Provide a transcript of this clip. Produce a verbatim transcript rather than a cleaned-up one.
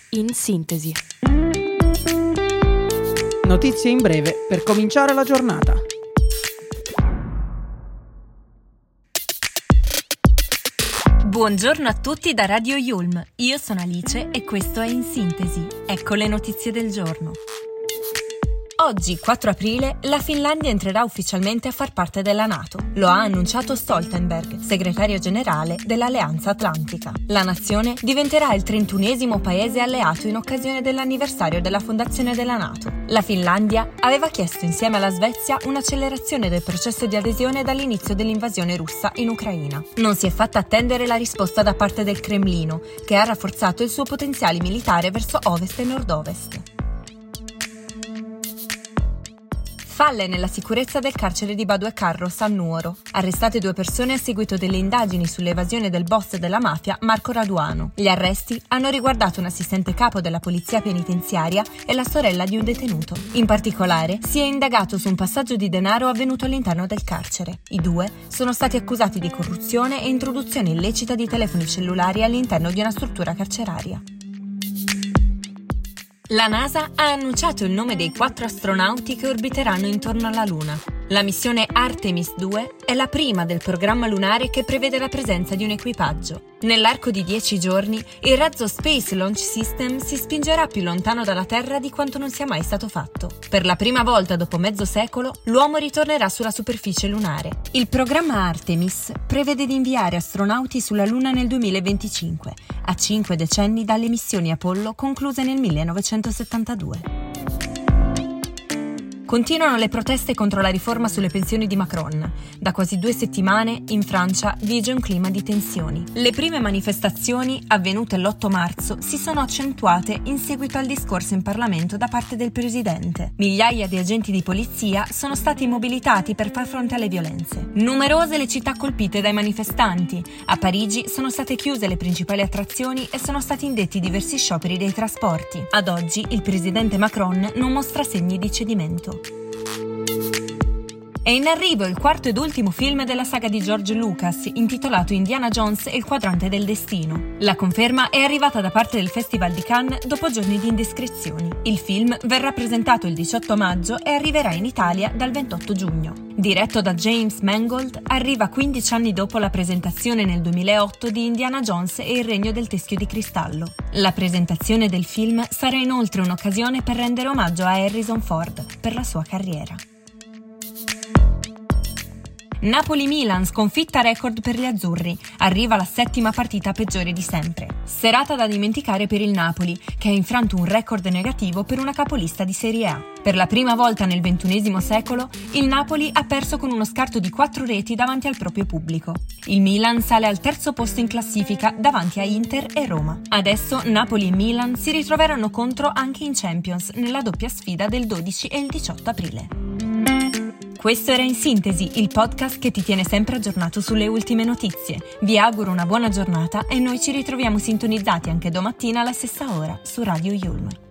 in sintesi. Notizie in breve per cominciare la giornata. Buongiorno a tutti da Radio Yulm, io sono Alice e questo è In Sintesi. Ecco le notizie del giorno. Oggi, quattro aprile, la Finlandia entrerà ufficialmente a far parte della NATO. Lo ha annunciato Stoltenberg, segretario generale dell'Alleanza Atlantica. La nazione diventerà il trentunesimo paese alleato in occasione dell'anniversario della fondazione della NATO. La Finlandia aveva chiesto insieme alla Svezia un'accelerazione del processo di adesione dall'inizio dell'invasione russa in Ucraina. Non si è fatta attendere la risposta da parte del Cremlino, che ha rafforzato il suo potenziale militare verso ovest e nord-ovest. Falle nella sicurezza del carcere di Badue Carros a Nuoro. Arrestate due persone a seguito delle indagini sull'evasione del boss della mafia Marco Raduano. Gli arresti hanno riguardato un assistente capo della polizia penitenziaria e la sorella di un detenuto. In particolare, si è indagato su un passaggio di denaro avvenuto all'interno del carcere. I due sono stati accusati di corruzione e introduzione illecita di telefoni cellulari all'interno di una struttura carceraria. La NASA ha annunciato il nome dei quattro astronauti che orbiteranno intorno alla Luna. La missione Artemis due è la prima del programma lunare che prevede la presenza di un equipaggio. Nell'arco di dieci giorni, il razzo Space Launch System si spingerà più lontano dalla Terra di quanto non sia mai stato fatto. Per la prima volta dopo mezzo secolo, l'uomo ritornerà sulla superficie lunare. Il programma Artemis prevede di inviare astronauti sulla Luna nel duemilaventicinque, a cinque decenni dalle missioni Apollo concluse nel millenovecentosettantadue. Continuano le proteste contro la riforma sulle pensioni di Macron. Da quasi due settimane in Francia vige un clima di tensioni. Le prime manifestazioni, avvenute l'otto marzo, si sono accentuate in seguito al discorso in Parlamento da parte del presidente. Migliaia di agenti di polizia sono stati mobilitati per far fronte alle violenze. Numerose le città colpite dai manifestanti. A Parigi sono state chiuse le principali attrazioni e sono stati indetti diversi scioperi dei trasporti. Ad oggi il presidente Macron non mostra segni di cedimento. È in arrivo il quarto ed ultimo film della saga di George Lucas, intitolato Indiana Jones e il quadrante del destino. La conferma è arrivata da parte del Festival di Cannes dopo giorni di indiscrezioni. Il film verrà presentato il diciotto maggio e arriverà in Italia dal ventotto giugno. Diretto da James Mangold, arriva quindici anni dopo la presentazione nel duemilaotto di Indiana Jones e il Regno del Teschio di Cristallo. La presentazione del film sarà inoltre un'occasione per rendere omaggio a Harrison Ford per la sua carriera. Napoli-Milan, sconfitta record per gli azzurri. Arriva la settima partita peggiore di sempre. Serata da dimenticare per il Napoli, che ha infranto un record negativo per una capolista di Serie A. Per la prima volta nel ventunesimo secolo, il Napoli ha perso con uno scarto di quattro reti davanti al proprio pubblico. Il Milan sale al terzo posto in classifica davanti a Inter e Roma. Adesso Napoli e Milan si ritroveranno contro anche in Champions nella doppia sfida del dodici e il diciotto aprile. Questo era In Sintesi, il podcast che ti tiene sempre aggiornato sulle ultime notizie. Vi auguro una buona giornata e noi ci ritroviamo sintonizzati anche domattina alla stessa ora su Radio Yulm.